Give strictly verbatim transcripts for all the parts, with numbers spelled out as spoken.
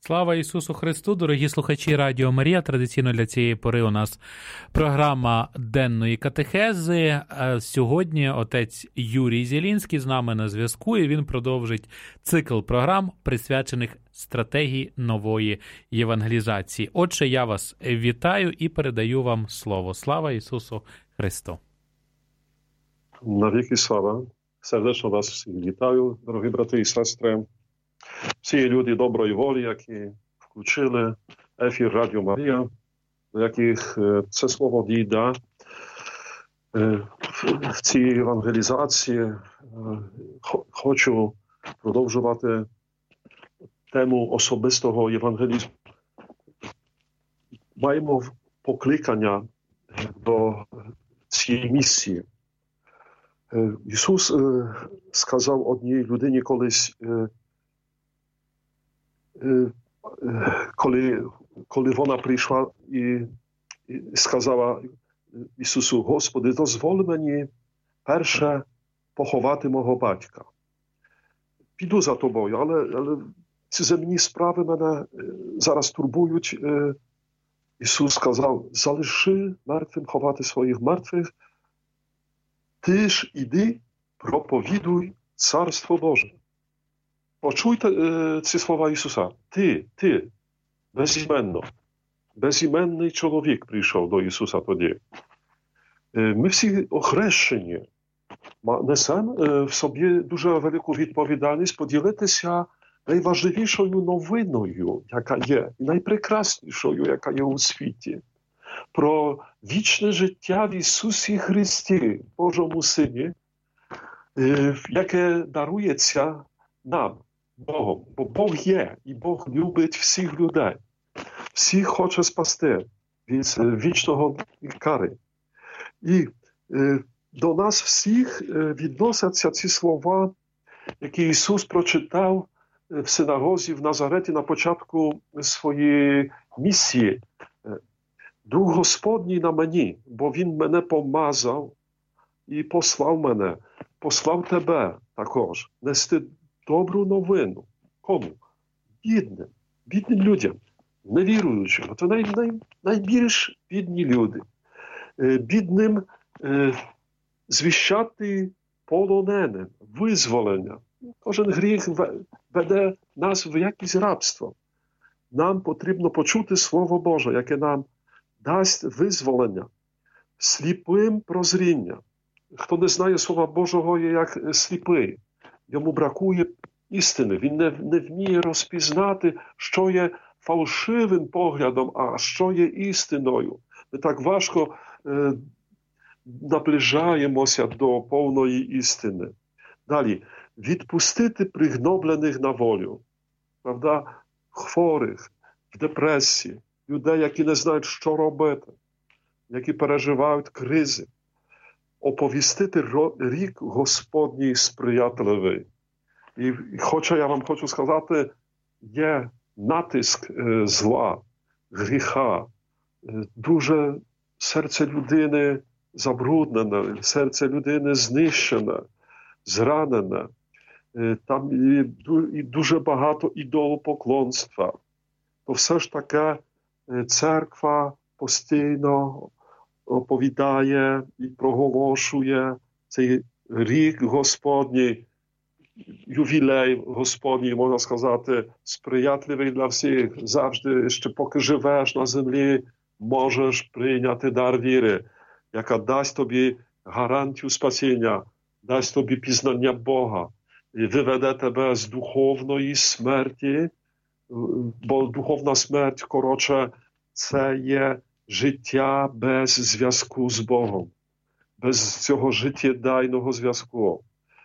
Слава Ісусу Христу, дорогі слухачі Радіо Марія. Традиційно для цієї пори у нас програма денної катехези. Сьогодні отець Юрій Зілінський з нами на зв'язку, і він продовжить цикл програм, присвячених стратегії нової євангелізації. Отже, я вас вітаю і передаю вам слово. Слава Ісусу Христу! Навіки слава! Сердечно вас всіх вітаю, дорогі брати і сестри. Всі люди доброї волі, які включили ефір Радіо Марія, до яких це слово дійде в цій евангелізації. Хочу продовжувати тему особистого євангелізму. Маємо покликання до цієї місії. Ісус сказав одній людині колись, коли, коли вона прийшла і, і сказала Ісусу: Господи, дозволь мені перше поховати мого батька. Піду за тобою, але, але ці земні справи мене зараз турбують. Ісус сказав: залиши мертвим ховати своїх мертвих, ти ж іди, проповідуй Царство Боже. Почуйте е, ці слова Ісуса. Ти, ти, безіменно, безіменний чоловік прийшов до Ісуса тоді. Е, ми всі охрещені. Несемо е, в собі дуже велику відповідальність поділитися найважливішою новиною, яка є, і найпрекраснішою, яка є у світі. Про вічне життя в Ісусі Христі, Божому Сині, е, яке дарується нам, Богом. Бо Бог є, і Бог любить всіх людей. Всіх хоче спасти від вічного кари. І е, до нас всіх е, відносяться ці слова, які Ісус прочитав в синагозі в Назареті на початку своєї місії. Дух Господній на мені, бо Він мене помазав і послав мене, послав тебе також нести добру новину. Кому? Бідним. Бідним людям. Невіруючим. Це най, най, найбільш бідні люди. Е, бідним е, звіщати полоненим, визволення. Кожен гріх веде нас в якесь рабство. Нам потрібно почути Слово Боже, яке нам дасть визволення, сліпим прозріння. Хто не знає Слова Божого, є як сліпий. Йому бракує істини. Він не, не вміє розпізнати, що є фальшивим поглядом, а що є істиною. Ми так важко е, наближаємося до повної істини. Далі. Відпустити пригноблених на волю. Правда? Хворих, в депресії, людей, які не знають, що робити, які переживають кризи. Оповістити рік Господній сприятливий. І хоча я вам хочу сказати, є натиск е, зла, гріха, е, дуже серце людини забруднене, серце людини знищене, зранене. Е, там і, і дуже багато ідолопоклонства. То все ж таке е, церква постійно оповідає і проголошує цей рік Господній, ювілей Господній, можна сказати, сприятливий для всіх. Завжди, ще поки живеш на землі, можеш прийняти дар віри, яка дасть тобі гарантію спасіння, дасть тобі пізнання Бога і виведе тебе з духовної смерті, бо духовна смерть, коротше, це є життя без зв'язку з Богом, без цього життєдайного зв'язку.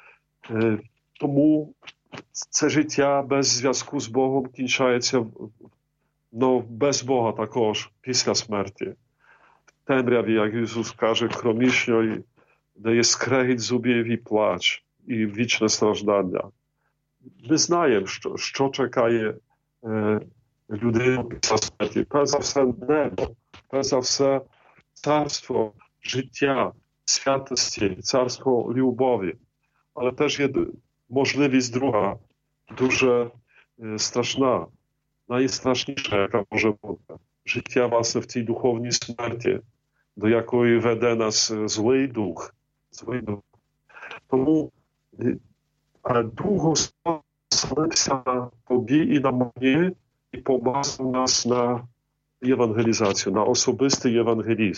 Тому це життя без зв'язку з Богом кінчається, ну, без Бога також, після смерті. В темряві, як Ісус каже, кромішньої, де є скрегіт зубів і плач, і вічне страждання. Ми знаємо, що, що чекає е, людину після смерті. Перш за все небо, перш за все царство життя, святості, царство любові. Але теж є можливість друга, дуже е, страшна. найстрашніша, яка може бути. Життя, власне, в цій духовній смерті, до якої веде нас злий дух. Злий дух. Тому Дух Господь злився на тобі і на мені і помазав нас на євангелізацію, на особистий євангелізм.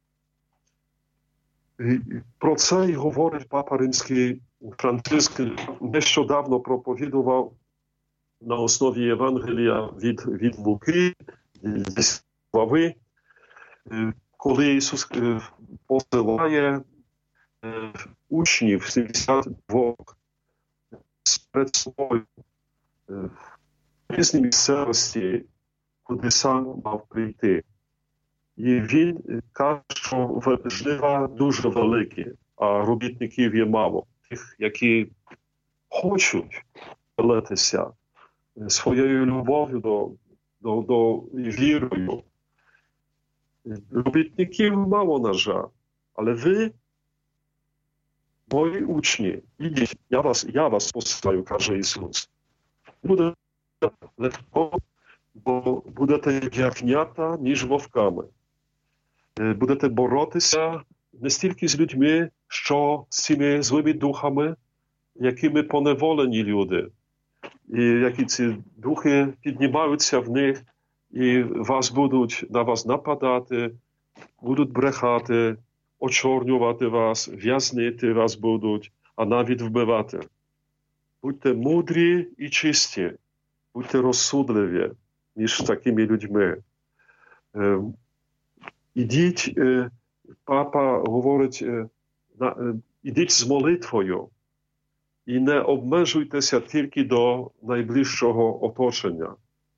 І про це й говорить Папа Римський Франциск. Нещодавно проповідував на основі Євангелія від, від Луки, зі глави, коли Ісус посилає учнів, сімдесят два, перед собою в різні місцевості, куди сам мав прийти. І він каже, що жнива дуже великі, а робітників є мало. Тих, які хочуть ділитися своєю любов'ю до, до, до вірою. Робітників мало, на жаль. Але ви, мої учні, ідіть, я вас, я вас посилаю, каже Ісус. Буде легко, бо будете як ягнята, ніж вовками. Будете боротися не стільки з людьми, що з цими злими духами, якими поневолені люди. І які ці духи піднімаються в них, і вас будуть на вас нападати, будуть брехати, очорнювати вас, в'язнити вас будуть, а навіть вбивати. Будьте мудрі і чисті, будьте розсудливі, ніж з такими людьми. Ідіть, папа говорить, ідіть з молитвою і не обмежуйтеся тільки до найближчого оточення.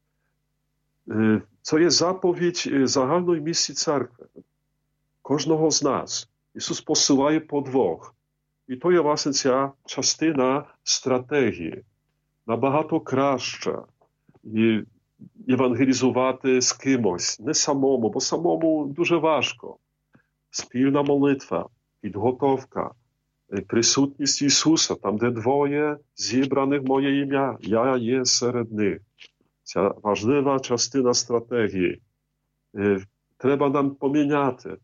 Це є заповідь загальної місії церкви. Кожного з нас. Ісус посилає по двох. І то є, власне, ця частина стратегії. Набагато краще і євангелізувати з кимось, не самому, бо самому дуже важко. Спільна молитва, підготовка, присутність Ісуса, там, де двоє зібраних моє ім'я, я є серед них. Ця важлива частина стратегії. Треба нам поміняти.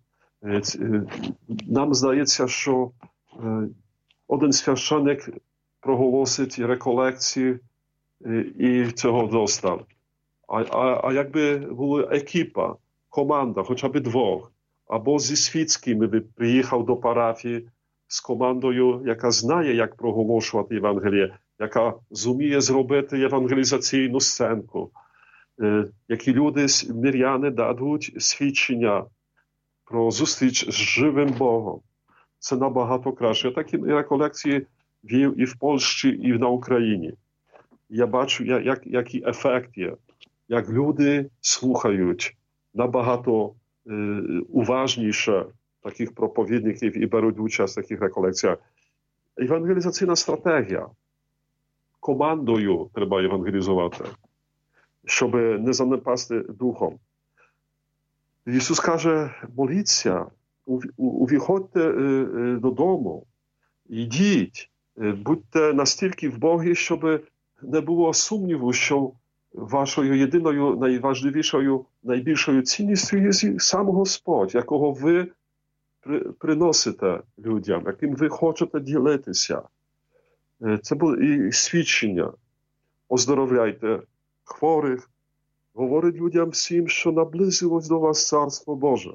Нам здається, що один священик проголосить реколекції і цього достав. А, а, а якби була екіпа, команда, хоча б двох, або зі світськими приїхав до парафії з командою, яка знає, як проголошувати Євангеліє, яка зуміє зробити євангелізаційну сценку, які люди, миряни, дадуть свідчення про зустріч з живим Богом. Це набагато краще. Я такі реколекції вів і в Польщі, і на Україні. Я бачу, як, який ефект є. Як люди слухають набагато е, уважніше таких проповідників і беруть участь в таких реколекціях. Євангелізаційна стратегія. Командою треба євангелізувати, щоб не занепасти духом. Ісус каже, моліться, увіходьте е, е, додому, йдіть, е, будьте настільки в Богі, щоб не було сумніву, що вашою єдиною, найважливішою, найбільшою цінністю є сам Господь, якого ви при, приносите людям, яким ви хочете ділитися. Це було і свідчення. Оздоровляйте хворих, говорить людям всім, що наблизилось до вас Царство Боже.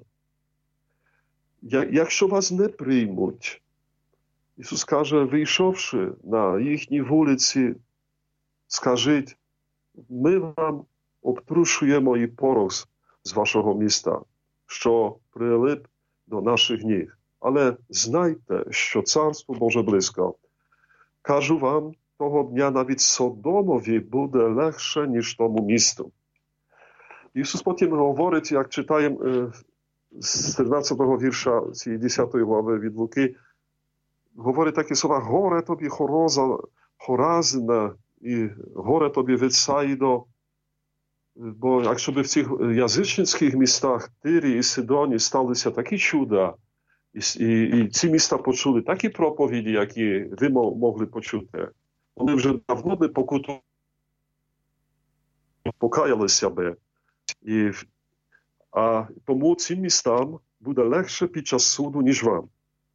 Якщо вас не приймуть, Ісус каже, вийшовши на їхні вулиці, скажіть, ми вам обтрушуємо і порох з вашого міста, що прилип до наших ніг. Але знайте, що Царство Боже близько. Кажу вам, того дня навіть Содомові буде легше, ніж тому місту. Ісус потім говорить, як читаємо з тринадцятого вірша цієї десятої глави від Луки, говорить такі слова, горе тобі, Хороза, Хоразина, і горе тобі, Вецаїдо, бо якщо б в цих язичницьких містах Тирі і Сидоні сталися такі чуда, і, і, і ці міста почули такі проповіді, які ви могли почути, вони вже давно би покутували покаялися би. І, а тому цим містам буде легше під час суду, ніж вам.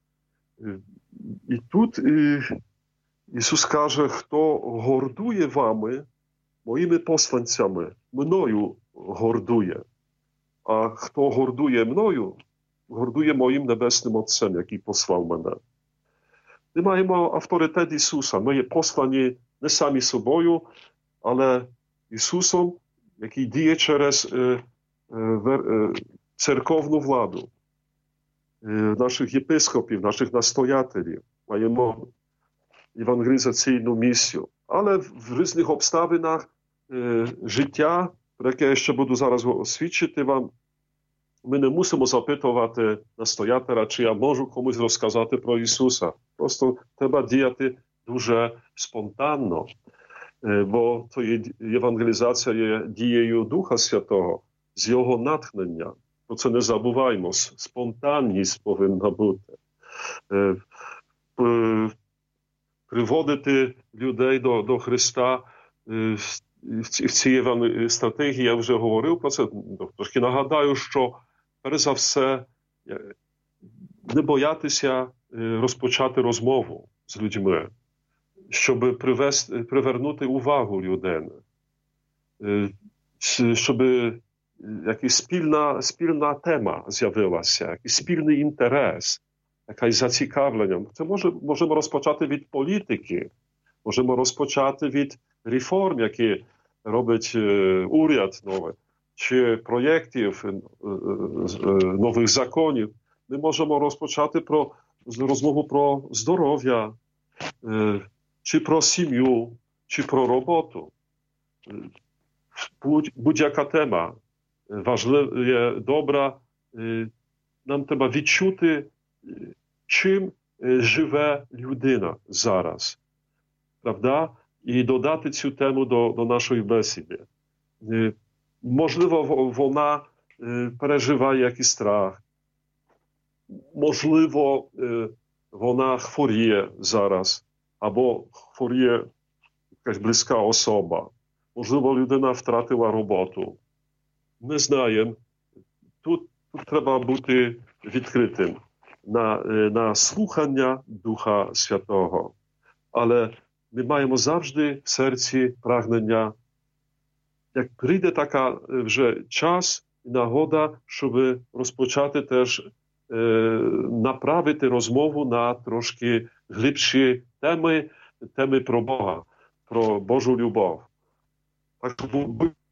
І тут і, Ісус каже, хто гордує вами, моїми посланцями, мною гордує. А хто гордує мною, гордує моїм Небесним Отцем, який послав мене. Ми маємо авторитет Ісуса. Ми є послані не самі собою, але Ісусом, який діє через е, е, церковну владу, е, наших єпископів, наших настоятелів. Маємо евангелізаційну місію. Але в різних обставинах е, життя, про яке я ще буду зараз освідчити вам, ми не мусимо запитувати настоятеля, чи я можу комусь розказати про Ісуса. Просто треба діяти дуже спонтанно, бо то є, євангелізація є дією Духа Святого, з Його натхнення. Про це не забуваймо, спонтанність повинна бути. Приводити людей до, до Христа в цій стратегії, я вже говорив про це, трошки нагадаю, що перш за все не боятися розпочати розмову з людьми, щоб привести, привернути увагу людини, щоб якась спільна, спільна тема з'явилася, якийсь спільний інтерес, якесь зацікавлення. Це може, можемо розпочати від політики, можемо розпочати від реформ, які робить уряд новий, чи проєктів, нових законів. Ми можемо розпочати про розмову про здоров'я, чи про сім'ю, чи про роботу. Будь, будь-яка тема важлива, є добра. Нам треба відчути, чим живе людина зараз. Правда? І додати цю тему до, до нашої бесіди. Можливо, вона переживає якийсь страх. Можливо, вона хворіє зараз. Або хворіє якась близька особа. Можливо, людина втратила роботу. Не знаємо. Тут, тут треба бути відкритим на, на слухання Духа Святого. Але ми маємо завжди в серці прагнення, як прийде така вже час і нагода, щоб розпочати теж е, направити розмову на трошки глибші теми, теми про Бога, про Божу любов. Так що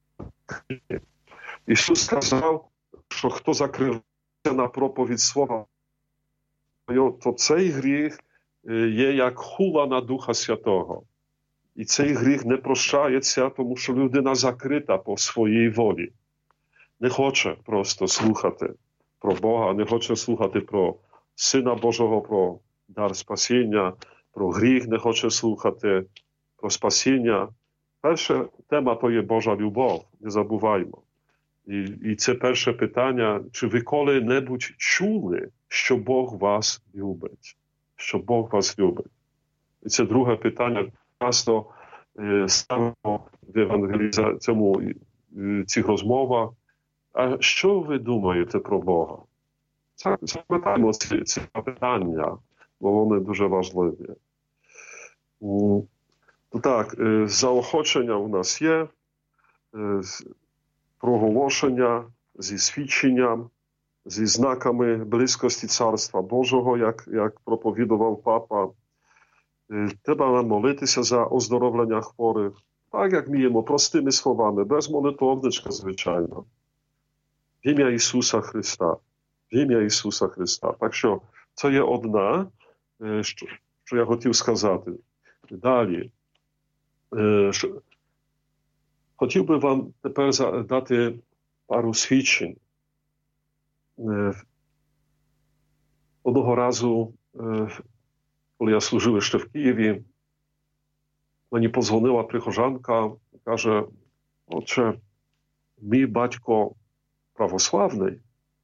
Ісус сказав, що хто закривається на проповідь Слова, то цей гріх є як хула на Духа Святого. І цей гріх не прощається, тому що людина закрита по своїй волі. Не хоче просто слухати про Бога, не хоче слухати про Сина Божого, про дар спасіння, про гріх, не хоче слухати про спасіння. Перша тема то є Божа любов, не забуваймо. І, і це перше питання, чи ви коли-небудь чули, що Бог вас любить? Що Бог вас любить. І це друге питання, часто е, ставимо в евангелізаційному е, цих розмовах. А що ви думаєте про Бога? Запитаємо ці, ці питання, бо вони дуже важливі. Mm. Так, е, заохочення у нас є, е, проголошення зі свідченням, зі знаками близькості Царства Божого, як, як проповідував папа. Треба нам молитися за оздоровлення хворих, так як вміємо, простими словами, без молитовничка, звичайно. В ім'я Ісуса Христа. В ім'я Ісуса Христа. Так що це є одне, що, що я хотів сказати. Далі. Що, хотів би вам тепер дати пару свідчень. Одного разу, коли я служив ще в Києві, мені подзвонила прихожанка і каже: отче, мій батько православний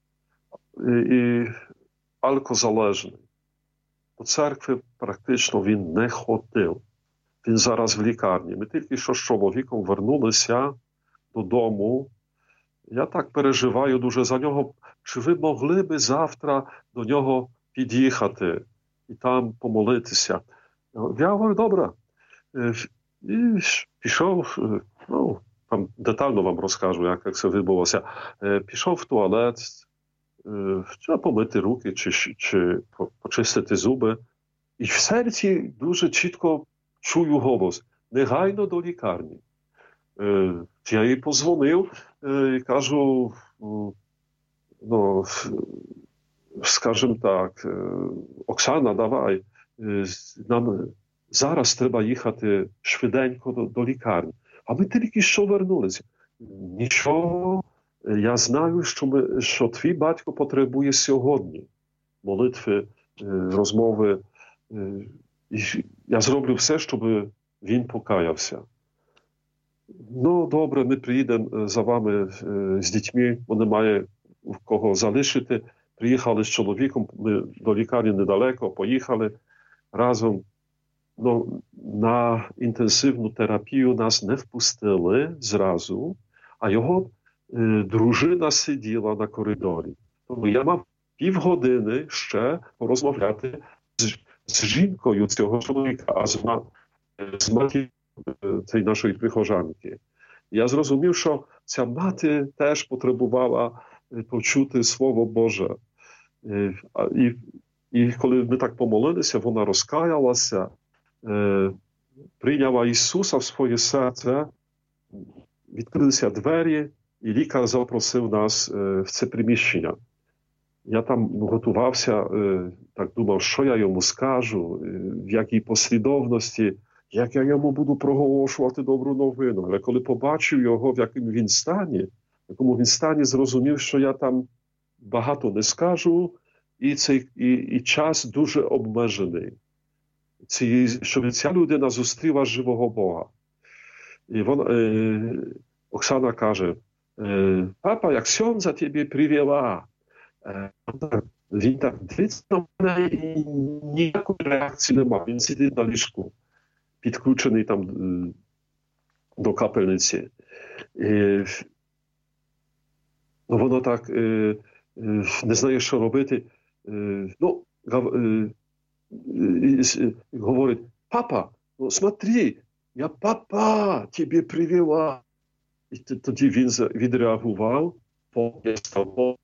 і алкозалежний. До церкви практично він не ходив. Він зараз в лікарні. Ми тільки що з чоловіком вернулися додому. Я так переживаю дуже за нього. Чи ви могли би завтра до нього під'їхати і там помолитися? Я говорю, добре. І пішов, ну, там детально вам розкажу, як, як це відбулося. Пішов в туалет, чи помити руки, чи, чи почистити зуби. І в серці дуже чітко чую голос. Негайно до лікарні. Я їй позвонив і кажу, ну, скажімо так, Оксана, давай, нам зараз треба їхати швиденько до, до лікарні. А ми тільки що вернулися. Нічого, я знаю, що, ми, що твій батько потребує сьогодні молитви, розмови. І я зроблю все, щоб він покаявся. Ну, добре, ми приїдемо за вами з дітьми, бо немає в кого залишити. Приїхали з чоловіком, ми до лікарні недалеко, поїхали разом. Ну, на інтенсивну терапію нас не впустили зразу, а його е, дружина сиділа на коридорі. Тому я мав півгодини ще порозмовляти з, з жінкою цього чоловіка, а з, з матір'ю цієї нашої прихожанки. Я зрозумів, що ця мати теж потребувала почути Слово Боже. І, і коли ми так помолилися, вона розкаялася, прийняла Ісуса в своє серце, відкрилися двері, і лікар запросив нас в це приміщення. Я там готувався, так думав, що я йому скажу, в якій послідовності, як я йому буду проголошувати добру новину. Але коли побачив його, в якому він стані, в якому він стані, зрозумів, що я там багато не скажу, і, цей, і, і час дуже обмежений. Ці, щоб ця людина зустріла живого Бога. І вона, е, Оксана каже, е, папа, як сон за тебе привела. Е, він так дивиться на мене і ніякої реакції немає. Він сидить на ліжку, підключений там е, до капельниці. Е, ну, воно так е, е, не знає, що робити. Е, ну, е, И, и, и говорит, папа, ну смотри, я папа тебе привела. І тоді він відреагував, сказав,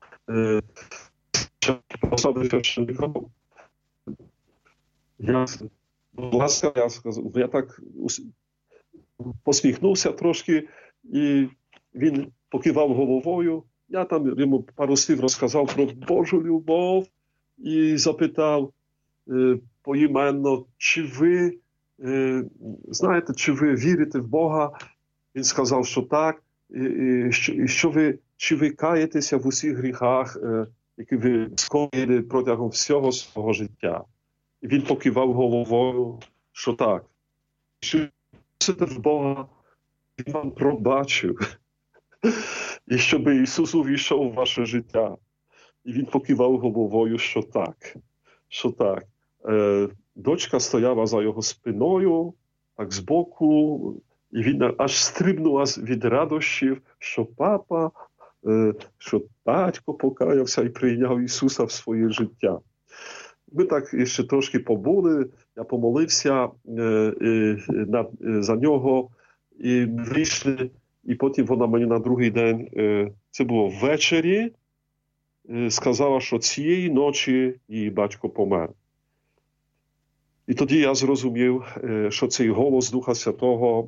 я, будь ласка, я сказав, я так посміхнувся трошки, і він покивав головою. Я там йому пару слів розказав про Божу любов і запитав, поіменно, чи ви, знаєте, чи ви вірите в Бога? Він сказав, що так. І, і що ви, чи ви каєтеся в усіх гріхах, які ви скоїли протягом всього свого життя? І він покивав головою, що так. Що вірите в Бога, він вам пробачив. І щоб Ісус увійшов в ваше життя. І він покивав головою, що так. Що так. Е, дочка стояла за його спиною, так збоку, і він аж стрибнув від радощів, що папа, е, що батько покаявся і прийняв Ісуса в своє життя. Ми так ще трошки побули, я помолився е, е, на, е, за нього, і ми вийшли, і потім вона мені на другий день, е, це було ввечері, е, сказала, що цієї ночі її батько помер. І тоді я зрозумів, що цей голос Духа Святого,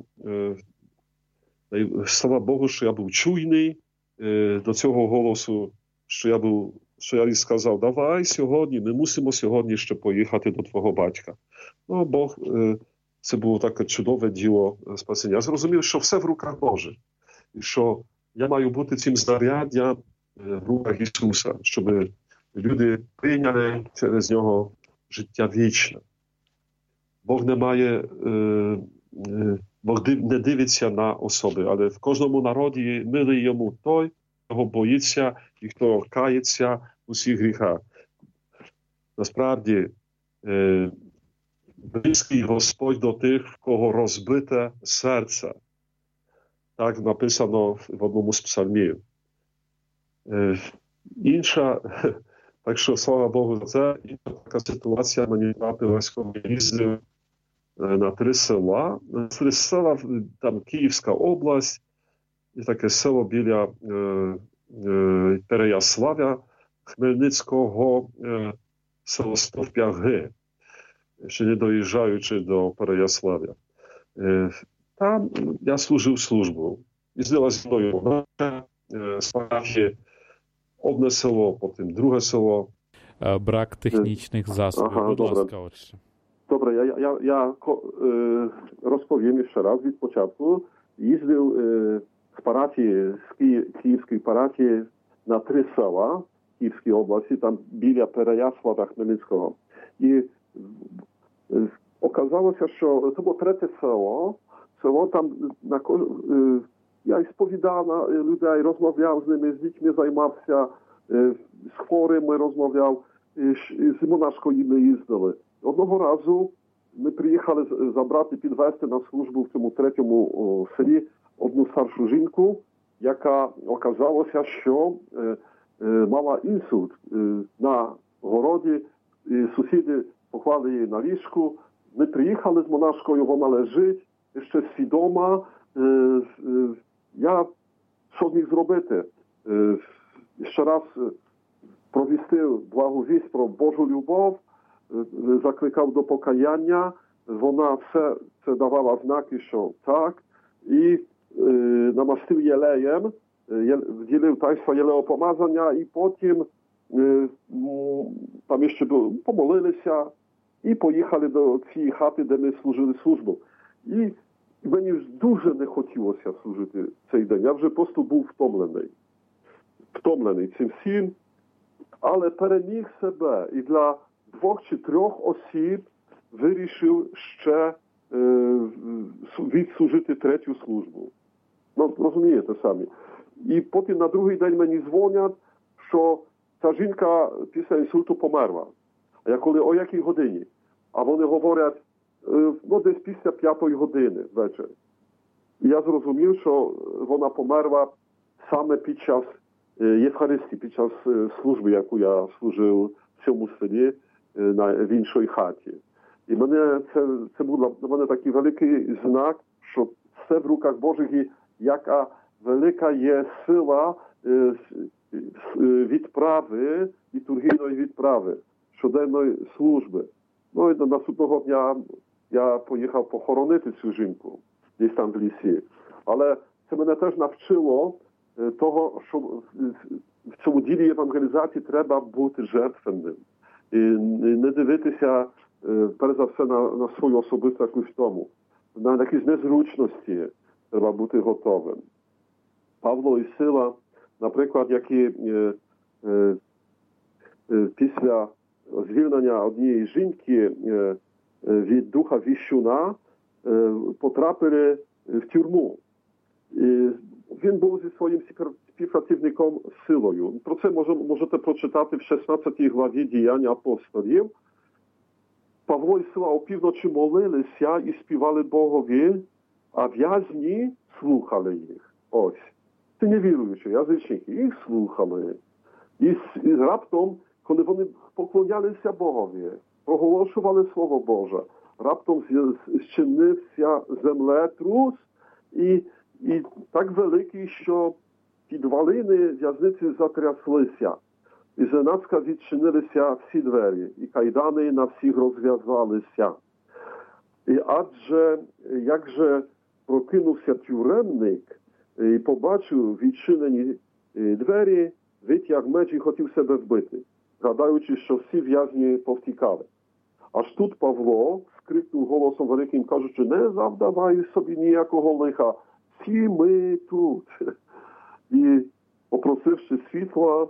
слава Богу, що я був чуйний до цього голосу, що я був, що я їй сказав, давай сьогодні, ми мусимо сьогодні ще поїхати до твого батька. Ну, Бог, це було таке чудове діло спасіння. Я зрозумів, що все в руках Божих. І що я маю бути цим знаряддям в руках Ісуса, щоб люди прийняли через нього життя вічне. Бог не має, Бог не дивиться на особи, але в кожному народі милий йому той, кого боїться і хто кається в усіх гріхах. Насправді, близький Господь до тих, в кого розбите серце. Так написано в одному з псалмів. Інша, так що, слава Богу, це інша така ситуація мені трапилась, коли їздив на три села. Три села, там Київська область, і таке село біля е, е, Переяславя, Хмельницького, е, село Стовпяги, ще не доїжджаючи до Переяславя. Е, там я служив службу. Їздила зі мною наша е, з парафії, одне село, потім друге село. Брак технічних засобів. Ага, Будь добре. ласка, отже. Добре, я, я, я е, розповім ще раз від початку. Їздив е, з парафії, з Ки, Київської парафії на три села в Київській області, там біля Переяслава Хмельницького. І е, оказалося, що це було третє село, село там на е, я сповідав на людей, розмовляв з ними, з дітьми займався, е, з хворими розмовляв, е, з монашкою ми їздили. Одного разу ми приїхали забрати, підвезти на службу в цьому третьому о, селі одну старшу жінку, яка оказалося, що е, е, мала інсульт е, на городі. І сусіди поклали її на ліжку. Ми приїхали з монашкою, вона лежить, ще свідома. Е, е, я що зміг зробити? Е, ще раз провістив благовість про Божу любов, закликав до покаяння, вона все це давала знаки, що так, і е, намастив єлеєм, є, вділив таїнство єлеопомазання, і потім е, там ще помолилися і поїхали до цієї хати, де ми служили службу. І мені ж дуже не хотілося служити цей день, я вже просто був втомлений, втомлений цим всім, але переміг себе і для двох чи трьох осіб вирішив ще е, відслужити третю службу. Ну, розумієте самі. І потім на другий день мені дзвонять, що ця жінка після інсульту померла. А я коли, о якій годині? А вони говорять, е, ну десь після п'ятої години ввечері. І я зрозумів, що вона померла саме під час Євхаристії, під час служби, яку я служив в цьому селі, на, в іншій хаті. І мене це, це був для мене такий великий знак, що все в руках Божих, і яка велика є сила е, відправи, літургійної відправи, щоденної служби. Ну і до наступного дня я поїхав похоронити цю жінку, десь там в лісі. Але це мене теж навчило того, що в цьому ділі євангелізації треба бути жертвенним. І не дивитися, перш за все, на, на свою особисту якусь тому. На якісь незручності треба бути готовим. Павло і Сила, наприклад, які е, е, е, після звільнення однієї жінки е, від духа віщуна е, потрапили в тюрму. І він був зі своїм співпрацівником Силою. Про це можете прочитати в шістнадцятій главі Діянь апостолів. Павло і Сила опівночі молилися і співали Богові, а в'язні слухали їх. Ось. Це невіруючі, язичники. Їх слухали. І, і раптом, коли вони поклонялися Богові, проголошували Слово Боже, раптом зчинився землетрус, і І так великий, що підвалини в'язниці затряслися. І зненацька відчинилися всі двері, і кайдани на всіх розв'язалися. І адже, як же прокинувся тюремник і побачив відчинені двері, витяг меч і хотів себе вбити, гадаючи, що всі в'язні повтікали. Аж тут Павло скрикнув голосом великим, кажучи, не завдавай собі ніякого лиха, всі ми тут. І, попросивши світла,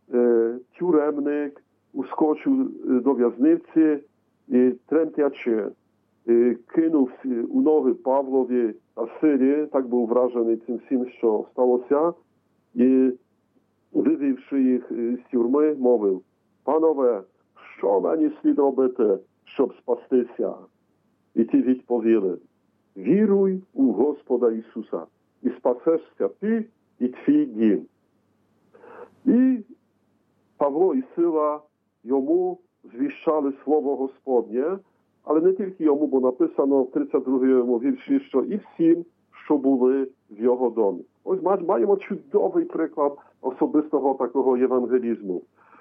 тюремник ускочив до в'язниці і, тремтячи, кинув у ноги Павлові та Силі, так був вражений цим всім, що сталося, і, вивівши їх з тюрми, мовив, панове, що мені слід робити, щоб спастися? І ті відповіли, віруй у Господа Ісуса, і спасешся ти і твій дім. І Павло і Сила йому звіщали слово Господнє, але не тільки йому, бо написано в тридцять другому вірші, що і всім, що були в його домі. Ось маємо чудовий приклад особистого такого євангелізму.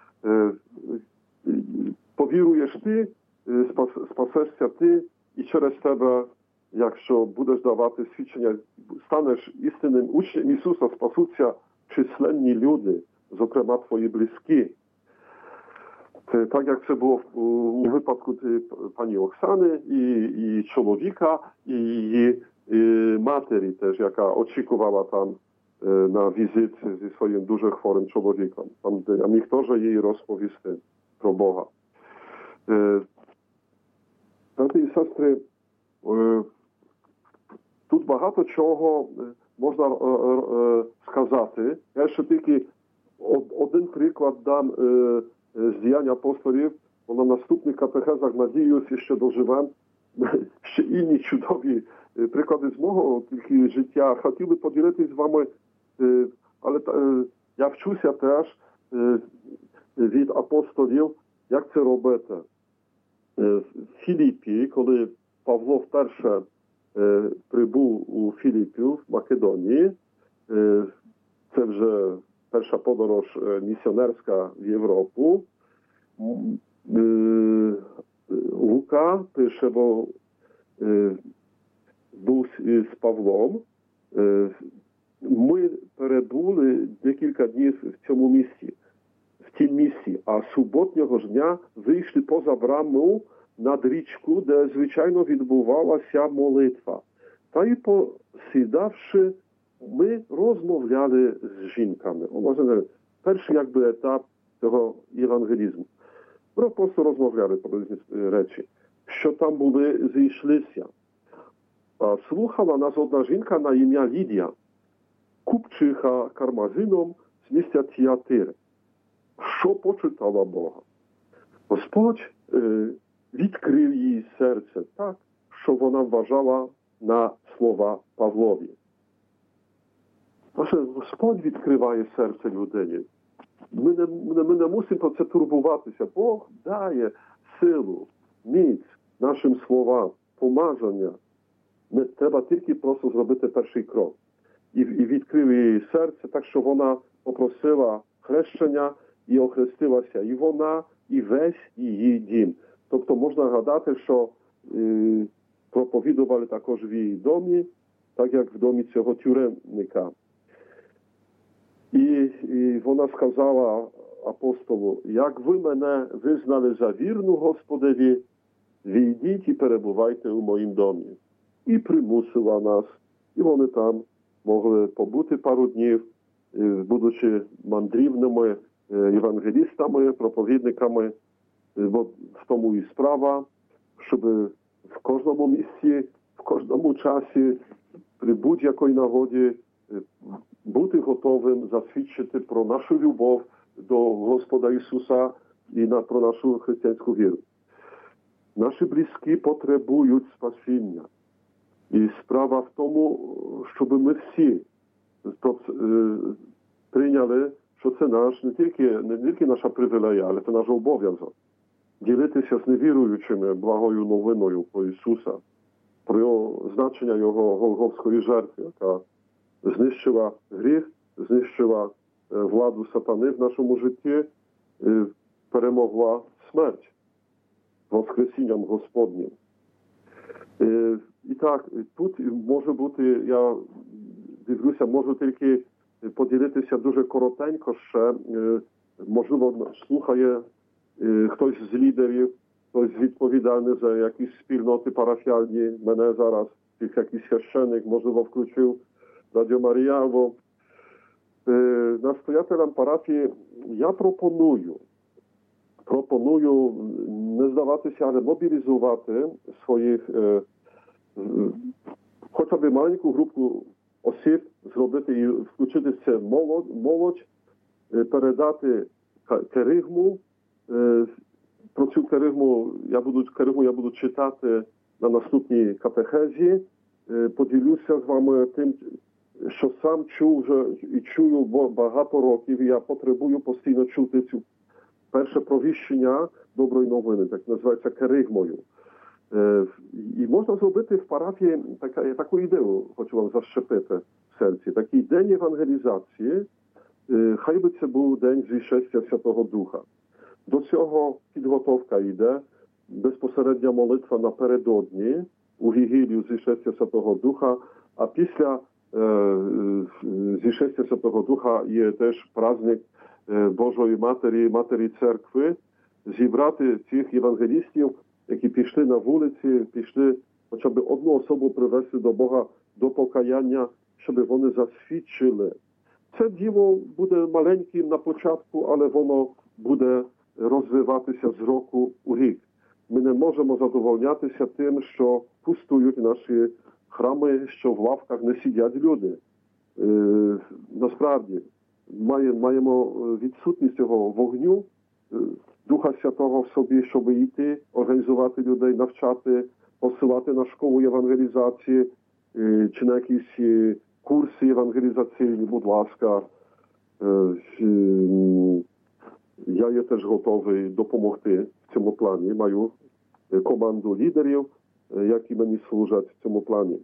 Повіруєш ти, спасешся ти, і через тебе, якщо будеш давати свідчення, станеш істинним учнем Ісуса, спасуться численні люди, зокрема твої близькі. Так як це було у випадку пані Оксани і, і чоловіка, і її і матері теж, яка очікувала там на візит зі своїм дуже хворим чоловіком. Там, а міг теж їй розповісти про Бога. Брати і сестри, тут багато чого можна сказати. Я ще тільки один приклад дам з діянь апостолів, бо на наступних катехезах, надіюся, що доживемо ще інші чудові приклади з мого тільки життя. Хотів би поділитися з вами, але я вчуся теж від апостолів, як це робити. В Філіппі, коли Павло вперше прибув у Філіппів, в Македонії, це вже перша подорож місіонерська в Європу, Лука пише, бо був з Павлом, ми перебули декілька днів в цьому місці, в тім місці, а суботнього ж дня вийшли поза браму над річку, де, звичайно, відбувалася молитва. Та й посідавши, ми розмовляли з жінками. О, може, перший якби етап цього євангелізму. Ми просто розмовляли про різні речі, що там були, зійшлися. Слухала нас одна жінка на ім'я Лідія, купчиха кармазином з місця Тіатири, що почитала Бога. Господь е, відкрив їй серце так, що вона вважала на слова Павлові. Тож Господь відкриває серце людині. Ми не, ми не мусимо про це турбуватися. Бог дає силу, міць нашим словам, помазання. Не треба тільки просто зробити перший крок. І, і відкрив її серце, так що вона попросила хрещення і охрестилася і вона, і весь її дім. Тобто можна гадати, що е, проповідували також в її домі, так як в домі цього тюремника. І, і вона сказала апостолу, як ви мене визнали за вірну Господеві, війдіть і перебувайте у моїм домі. І примусила нас, і вони там могли побути пару днів, будучи мандрівними євангелістами, проповідниками, бо в тому і справа, щоб в кожному місці, в кожному часі, при будь-якій нагоді бути готовим засвідчити про нашу любов до Господа Ісуса і на, про нашу християнську віру. Наші близькі потребують спасіння. І справа в тому, щоб ми всі прийняли, що це наш, не тільки, не тільки наша привілея, але це наш обов'язок. Ділитися з невіруючими благою новиною про Ісуса, про його значення Його голгофської жертви, яка знищила гріх, знищила владу сатани в нашому житті, перемогла смерть воскресінням Господнім. І так, тут може бути, я дивлюся, можу тільки поділитися дуже коротенько ще, можливо, слухає хтось з лідерів, хтось відповідальний за якісь спільноти парафіальні, мене зараз, якийсь священник, можливо, включив Радіо Марія, або настоятелям парафії я пропоную, пропоную не здаватися, але мобілізувати своїх, хоча б маленьку групу осіб зробити і включити в це молодь, молодь, передати керигму. Про цю керигму я буду, керигму я буду читати на наступній катехезі. Поділюся з вами тим, що сам чув вже і чую багато років, і я потребую постійно чути цю перше провіщення доброї новини, так називається керигмою. І можна зробити в парафії така, таку ідею, хочу вам защепити в серці. Такий день евангелізації, хай би це був день зійшестя Святого Духа. До цього підготовка йде, безпосередня молитва напередодні, у Вігілію зійшестя Святого Духа, а після е, зійшестя Святого Духа є теж праздник Божої Матері, Матері Церкви, зібрати цих євангелістів, які пішли на вулиці, пішли хоча б одну особу привести до Бога, до покаяння, щоб вони засвідчили. Це діло буде маленьким на початку, але воно буде розвиватися з року у рік. Ми не можемо задовольнятися тим, що пустують наші храми, що в лавках не сидять люди. Е, насправді, маємо, маємо відсутність цього вогню, Духа Святого в собі, щоб йти, організувати людей, навчати, посилати на школу євангелізації, чи на якісь курси євангелізаційні, будь ласка. Я є теж готовий допомогти в цьому плані. Маю команду лідерів, які мені служать в цьому плані.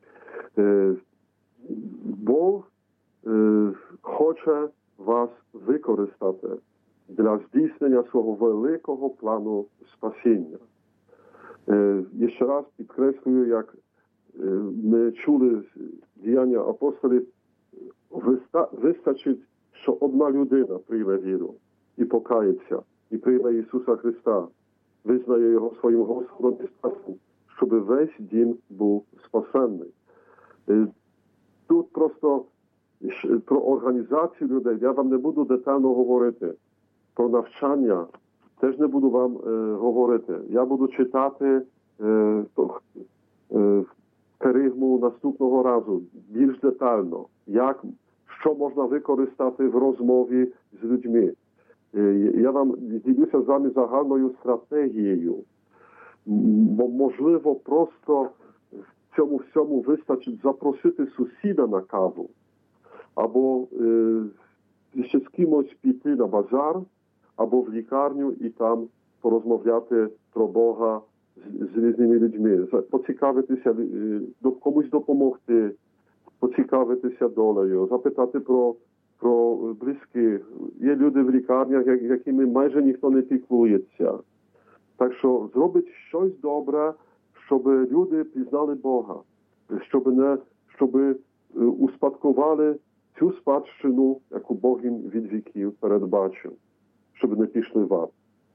Бог хоче вас використати для здійснення свого великого плану спасіння. Е, ще раз підкреслюю, як е, ми чули діяння апостолів, виста, вистачить, що одна людина прийме віру і покається, і прийме Ісуса Христа, визнає Його своїм Господом і Спасом, щоб весь дім був спасенний. Е, тут просто про організацію людей я вам не буду детально говорити. Про навчання теж не буду вам е, говорити. Я буду читати е, то, е, керигму наступного разу більш детально, як, що можна використати в розмові з людьми. Е, я вам ділюся з вами загальною стратегією. Бо, можливо, просто в цьому всьому вистачить запросити сусіда на каву, або е, ще з кимось піти на базар, або в лікарню і там порозмовляти про Бога з, з різними людьми, поцікавитися, комусь допомогти, поцікавитися долею, запитати про, про близьких. Є люди в лікарнях, якими майже ніхто не піклується. Так що зробить щось добре, щоб люди пізнали Бога, щоб, не, щоб успадкували цю спадщину, яку Бог їм від віків передбачив, щоб не пішли в ад.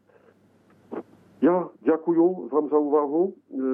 Я дякую вам за увагу.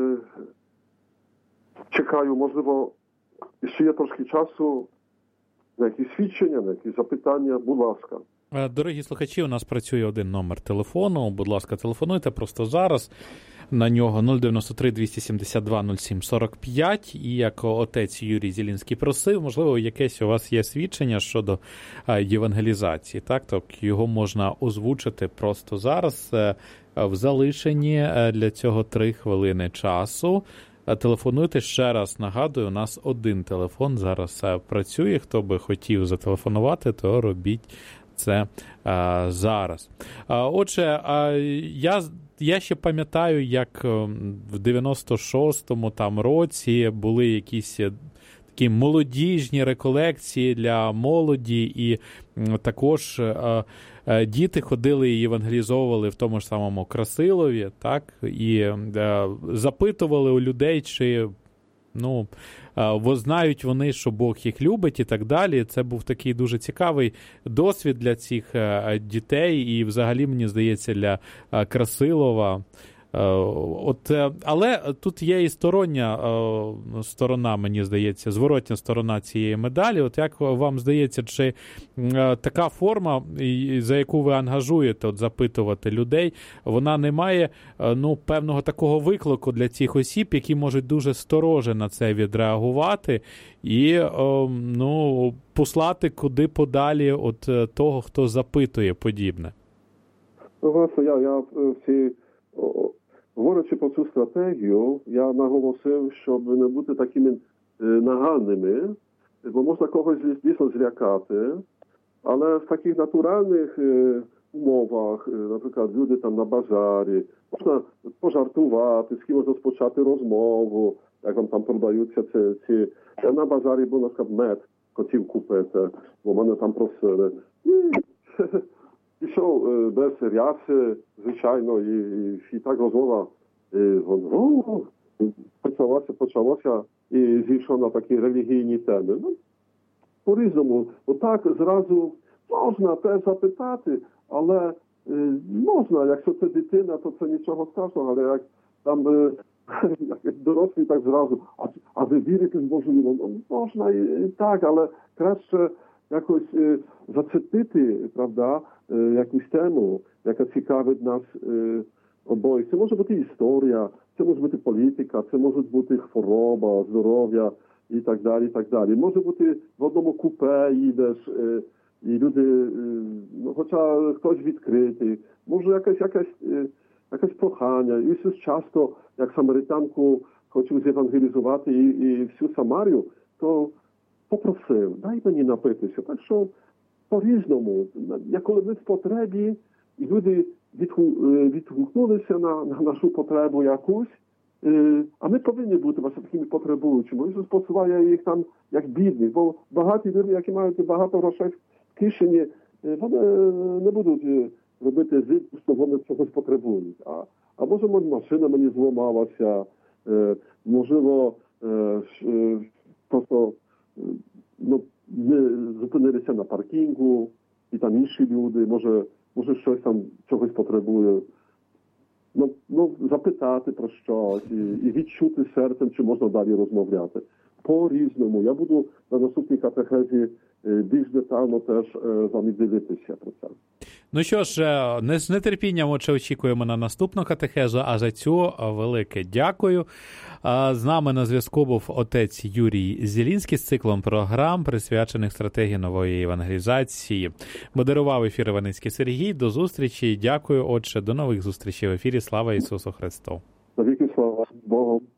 Чекаю, можливо, ще є трошки часу на якісь свідчення, на якісь запитання. Будь ласка. Дорогі слухачі, у нас працює один номер телефону. Будь ласка, телефонуйте просто зараз. На нього нуль дев'яносто три двісті сімдесят два нуль сім сорок п'ять. І як отець Юрій Зілінський просив, можливо, якесь у вас є свідчення щодо євангелізації. Так, тобто його можна озвучити просто зараз в залишенні для цього три хвилини часу. Телефонуйте, ще раз нагадую, у нас один телефон зараз працює. Хто би хотів зателефонувати, то робіть це а, зараз. А, отже, а, я, я ще пам'ятаю, як в дев'яносто шостому там році були якісь такі молодіжні реколекції для молоді, і також а, а, діти ходили і євангелізовували в тому ж самому Красилові, так, і а, запитували у людей, чи ну, знають вони, що Бог їх любить і так далі. Це був такий дуже цікавий досвід для цих дітей і взагалі, мені здається, для Красилова. От, але тут є і стороння сторона, мені здається, зворотня сторона цієї медалі. От як вам здається, чи така форма, за яку ви ангажуєте, от запитувати людей, вона не має, ну, певного такого виклику для цих осіб, які можуть дуже стороже на це відреагувати і, ну, послати куди подалі от того, хто запитує подібне? Ну, власне, я, я всі... Говорячи про цю стратегію, я наголосив, щоб не бути такими нагальними, bo można kogoś dійсно zlякати, ale w takich naturalnych умовах, наприклад, люди там на базарі, можна пожартувати, з кимось розпочати розмову, як вам там продаються ці, ці... Я на базарі був, наприклад, мед хотів купити, бо мене там просили. І пішов без ряси, звичайно, і, і, і так розмова і, о, почалося, почалося і зійшов на такі релігійні теми. Ну, по-різному. Отак зразу можна теж запитати, але е, можна, якщо це дитина, то це нічого страшного, але як там е, як дорослі, так зразу, а, а ви вірите в Божу любов? Ну, можна і, і так, але краще якось е, зацепити, правда, е, якусь тему, яка цікавить нас е, обоїх. Це може бути історія, це може бути політика, це може бути хвороба, здоров'я і так далі, і так далі. Може бути в одному купе їдеш, е, і люди, е, ну, хоча хтось відкритий, може якась, якась, е, якась прохання. Ісус часто, як самаритянку хотів зевангелізувати і, і всю Самарію, то попросив, дай мені напитися. Так що по-різному, як коли ми в потребі, і люди відгукнулися на, на нашу потребу якусь, а ми повинні бути власне такими потребуючими. Ісус посилає їх там як бідних, бо багаті люди, які мають багато грошей в кишені, вони не будуть робити зид, що вони чогось потребують. А, а може, машина мені зламалася, можливо, просто ну, ми зупинилися на паркінгу, і там інші люди, може, може щось там чогось потребує. Ну, ну, запитати про щось і, і відчути серцем, чи можна далі розмовляти. По-різному. Я буду на наступній катехезі більш детально теж з вами ділитися про це. Ну що ж, не з нетерпінням отже очікуємо на наступну катехезу, а за цю велике дякую. З нами на зв'язку був отець Юрій Зілінський з циклом програм, присвячених стратегії нової евангелізації. Модерував ефір Іваницький Сергій. До зустрічі. Дякую, отже. До нових зустрічей в ефірі. Слава Ісусу Христу. Навіки слава Богу.